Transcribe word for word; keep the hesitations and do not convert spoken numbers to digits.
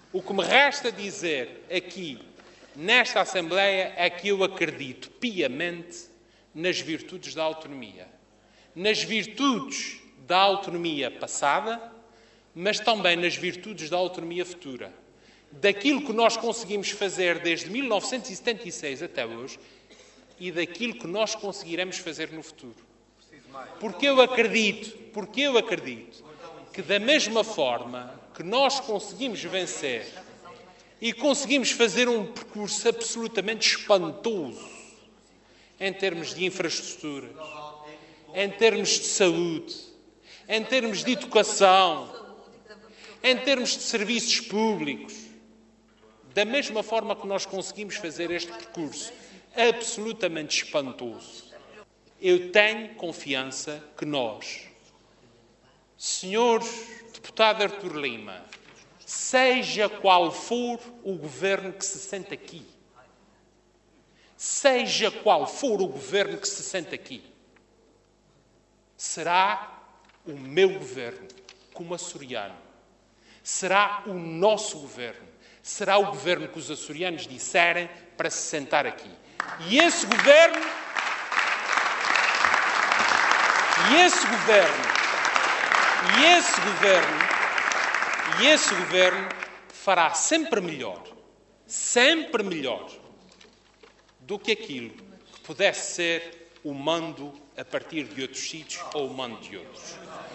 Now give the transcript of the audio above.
O que me resta dizer aqui, nesta Assembleia, é que eu acredito piamente nas virtudes da autonomia. Nas virtudes da autonomia passada, mas também nas virtudes da autonomia futura. Daquilo que nós conseguimos fazer desde mil novecentos e setenta e seis até hoje e daquilo que nós conseguiremos fazer no futuro. Porque eu acredito, porque eu acredito que da mesma forma que nós conseguimos vencer e conseguimos fazer um percurso absolutamente espantoso em termos de infraestruturas, em termos de saúde, em termos de educação, em termos de serviços públicos, da mesma forma que nós conseguimos fazer este percurso absolutamente espantoso, eu tenho confiança que nós, senhor deputado Artur Lima, seja qual for o governo que se sente aqui, seja qual for o governo que se sente aqui, será o meu governo, como açoriano. Será o nosso governo. Será o governo que os açorianos disserem para se sentar aqui. E esse governo... E esse governo... E esse governo... E esse governo fará sempre melhor, sempre melhor, do que aquilo que pudesse ser o mando a partir de outros sítios ou o mando de outros.